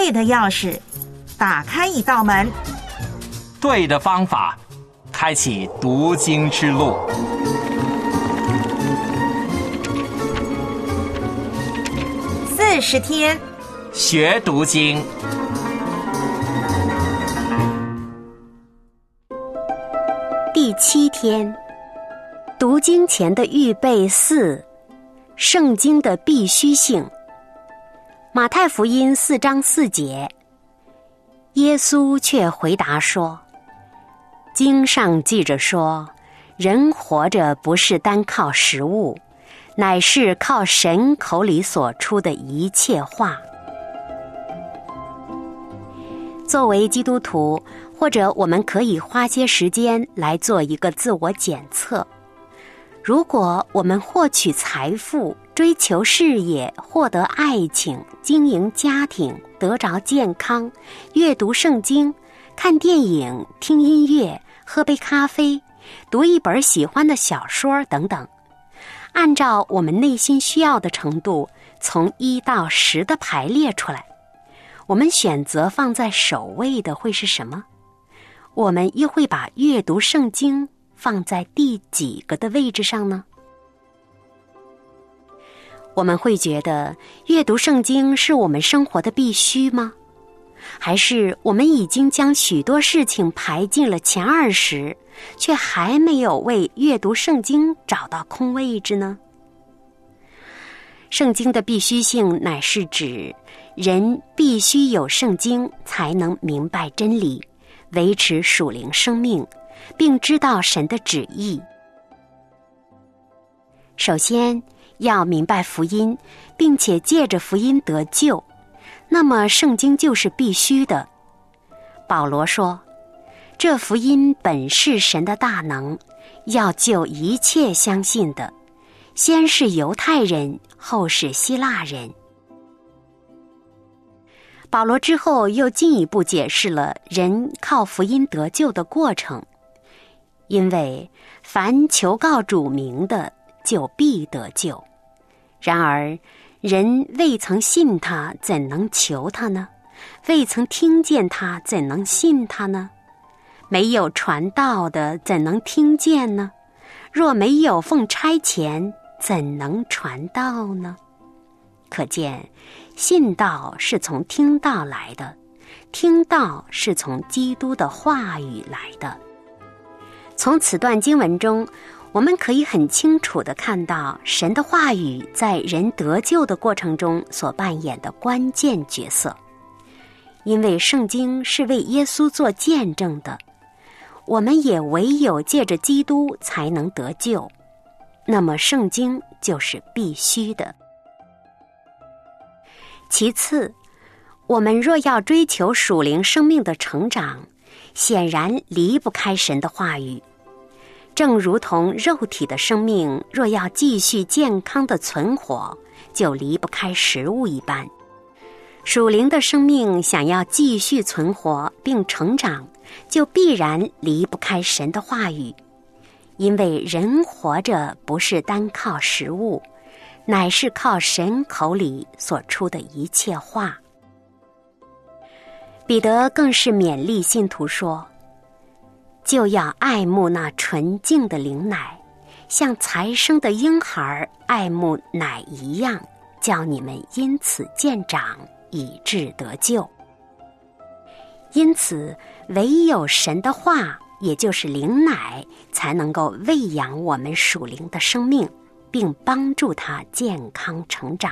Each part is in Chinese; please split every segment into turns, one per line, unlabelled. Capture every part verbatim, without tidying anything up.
对的钥匙，打开一道门。
对的方法，开启读经之路。
四十天
学读经。
第七天，读经前的预备四，圣经的必须性。马太福音四章四节，耶稣却回答说，经上记着说，人活着不是单靠食物，乃是靠神口里所出的一切话。作为基督徒，或者我们可以花些时间来做一个自我检测。如果我们获取财富、追求事业、获得爱情、经营家庭、得着健康、阅读圣经、看电影、听音乐、喝杯咖啡、读一本喜欢的小说等等，按照我们内心需要的程度，从一到十的排列出来，我们选择放在首位的会是什么？我们又会把阅读圣经放在第几个的位置上呢？我们会觉得阅读圣经是我们生活的必须吗？还是我们已经将许多事情排进了前二十，却还没有为阅读圣经找到空位置呢？圣经的必须性乃是指人必须有圣经才能明白真理，维持属灵生命，并知道神的旨意。首先要明白福音，并且借着福音得救，那么圣经就是必须的。保罗说，这福音本是神的大能，要救一切相信的，先是犹太人，后是希腊人。保罗之后又进一步解释了人靠福音得救的过程，因为凡求告主名的，就必得救。然而人未曾信他，怎能求他呢？未曾听见他，怎能信他呢？没有传道的，怎能听见呢？若没有奉差遣，怎能传道呢？可见信道是从听道来的，听道是从基督的话语来的。从此段经文中，我们可以很清楚地看到神的话语在人得救的过程中所扮演的关键角色。因为圣经是为耶稣做见证的，我们也唯有借着基督才能得救，那么圣经就是必须的。其次，我们若要追求属灵生命的成长，显然离不开神的话语。正如同肉体的生命若要继续健康的存活，就离不开食物一般，属灵的生命想要继续存活并成长，就必然离不开神的话语。因为人活着不是单靠食物，乃是靠神口里所出的一切话。彼得更是勉励信徒说，就要爱慕那纯净的灵奶，像才生的婴孩爱慕奶一样，叫你们因此渐长，以致得救。因此，唯有神的话，也就是灵奶，才能够喂养我们属灵的生命，并帮助它健康成长。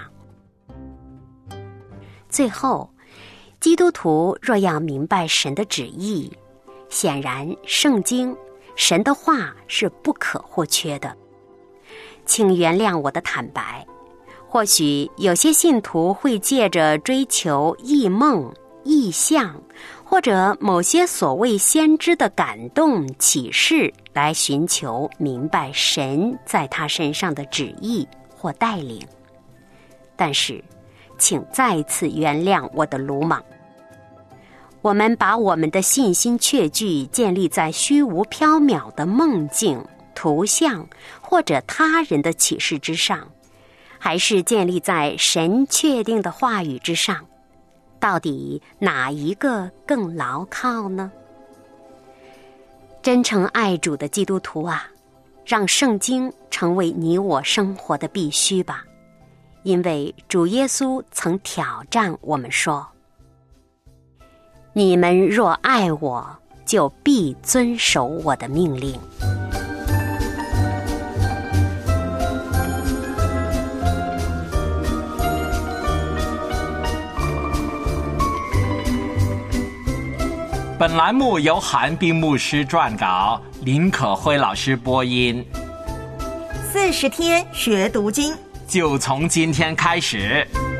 最后，基督徒若要明白神的旨意，显然圣经，神的话是不可或缺的。请原谅我的坦白，或许有些信徒会借着追求异梦、异象，或者某些所谓先知的感动启示，来寻求明白神在他身上的旨意或带领。但是请再次原谅我的鲁莽。我们把我们的信心确据建立在虚无缥缈的梦境、图像或者他人的启示之上，还是建立在神确定的话语之上？ 到底哪一个更牢靠呢？真诚爱主的基督徒啊，让圣经成为你我生活的必须吧。因为主耶稣曾挑战我们说，你们若爱我，就必遵守我的命令。
本栏目由韩冰牧师撰稿，林可辉老师播音。
四十天学读经，
就从今天开始。